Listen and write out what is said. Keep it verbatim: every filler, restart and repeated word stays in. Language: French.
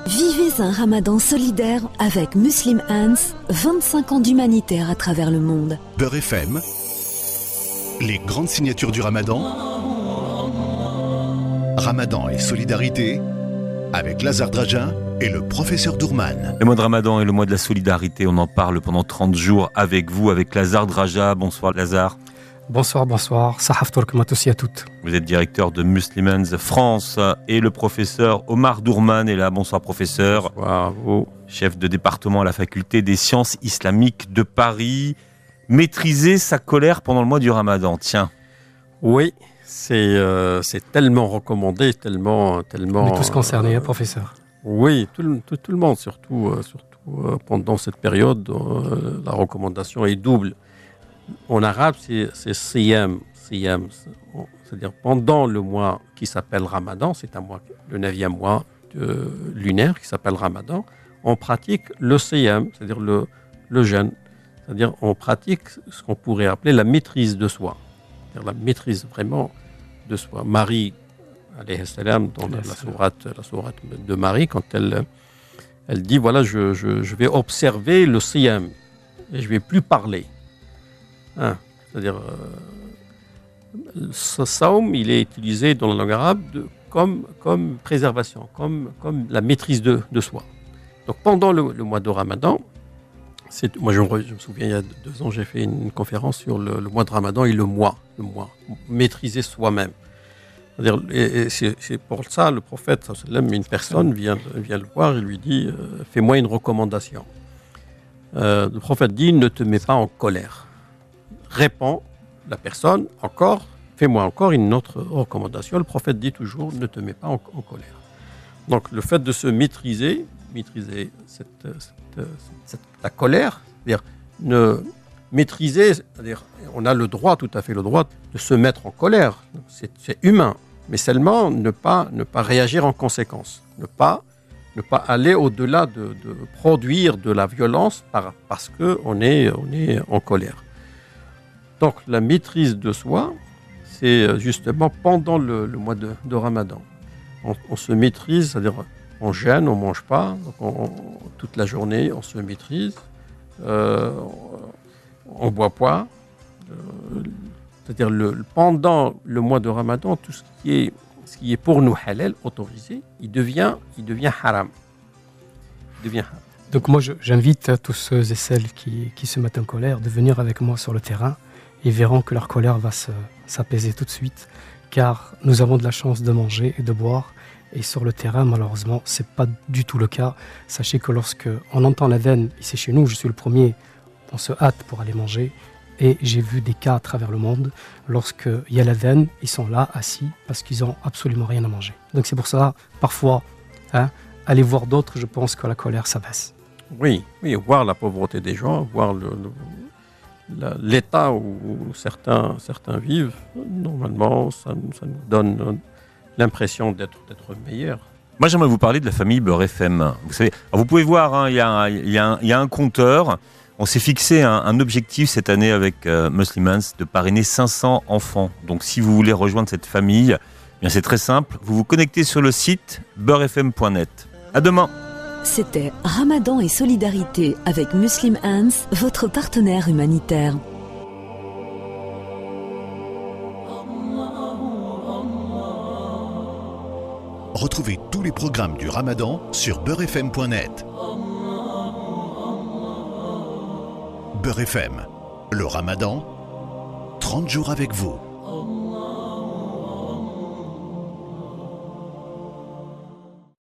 Vivez un ramadan solidaire avec Muslim Hands, vingt-cinq ans d'humanitaire à travers le monde. Beurre F M, les grandes signatures du ramadan, Ramadan et solidarité, avec Lazare Draja et le professeur Dourman. Le mois de Ramadan est le mois de la solidarité, on en parle pendant trente jours avec vous, avec Lazare Draja. Bonsoir Lazare. Bonsoir, bonsoir. Sahaf Tourkmat aussi à toutes. Vous êtes directeur de Muslim Hands France et le professeur Omar Dourman est là. Bonsoir professeur. Bonsoir à vous. Chef de département à la faculté des sciences islamiques de Paris. Maîtriser sa colère pendant le mois du Ramadan, tiens. Oui, c'est, euh, c'est tellement recommandé, tellement... tellement On est tous concernés, euh, hein, professeur. Oui, tout le, tout, tout le monde, surtout, euh, surtout euh, pendant cette période, euh, la recommandation est double. En arabe, c'est, c'est siyam, siyam, c'est-à-dire pendant le mois qui s'appelle Ramadan, c'est un mois, le neuvième mois de, lunaire qui s'appelle Ramadan, on pratique le siyam, c'est-à-dire le, le jeûne, c'est-à-dire on pratique ce qu'on pourrait appeler la maîtrise de soi, c'est-à-dire la maîtrise vraiment de soi. Marie, alayhi salam, dans la, la sourate, la sourate de Marie, quand elle, elle dit, voilà, je, je, je vais observer le siyam et je ne vais plus parler. Hein, c'est-à-dire, euh, ce saum, il est utilisé dans la langue arabe de, comme, comme préservation, comme, comme la maîtrise de, de soi. Donc pendant le, le mois de Ramadan, c'est, moi je, je me souviens, il y a deux ans, j'ai fait une conférence sur le, le mois de Ramadan et le mois, le mois, maîtriser soi-même. C'est-à-dire, et, et c'est, c'est pour ça, le prophète, une personne vient, vient le voir et lui dit, euh, fais-moi une recommandation. Euh, le prophète dit, ne te mets pas en colère. Répond la personne, encore, fais-moi encore une autre recommandation. Le prophète dit toujours, ne te mets pas en, en colère. Donc le fait de se maîtriser, maîtriser cette, cette, cette, la colère, c'est-à-dire ne maîtriser, c'est-à-dire on a le droit, tout à fait le droit de se mettre en colère, c'est, c'est humain, mais seulement ne pas, ne pas réagir en conséquence, ne pas, ne pas aller au-delà de, de produire de la violence par, parce qu'on est, on est en colère. Donc, la maîtrise de soi, c'est justement pendant le, le mois de, de Ramadan. On, on se maîtrise, c'est-à-dire on jeûne, on ne mange pas, donc on, on, toute la journée, on se maîtrise, euh, on ne boit pas. Euh, c'est-à-dire le, pendant le mois de Ramadan, tout ce qui est, ce qui est pour nous halal, autorisé, il devient, il devient haram. Il devient haram. Donc moi, je, j'invite tous ceux et celles qui, qui se mettent en colère de venir avec moi sur le terrain. Ils verront que leur colère va se, s'apaiser tout de suite, car nous avons de la chance de manger et de boire, et sur le terrain, malheureusement, c'est pas du tout le cas. Sachez que lorsque on entend l'adhan ici chez nous, je suis le premier, on se hâte pour aller manger, et j'ai vu des cas à travers le monde, lorsqu'il y a l'adhan, ils sont là, assis, parce qu'ils n'ont absolument rien à manger. Donc c'est pour ça, parfois, hein, aller voir d'autres, je pense que la colère s'abaisse. Oui, oui, voir la pauvreté des gens, voir le... le... l'état où certains, certains vivent, normalement, ça, ça nous donne l'impression d'être, d'être meilleur. Moi, j'aimerais vous parler de la famille Beurre F M. Vous savez, vous pouvez voir, hein, il y a, il y a un, il y a un compteur. On s'est fixé un, un objectif cette année avec euh, Muslim Hands de parrainer cinq cents enfants. Donc, si vous voulez rejoindre cette famille, eh bien, c'est très simple. Vous vous connectez sur le site beurre f m point net. À demain. C'était Ramadan et solidarité avec Muslim Hands, votre partenaire humanitaire. Retrouvez tous les programmes du Ramadan sur beurre f m point net. Beurre F M, le Ramadan, trente jours avec vous.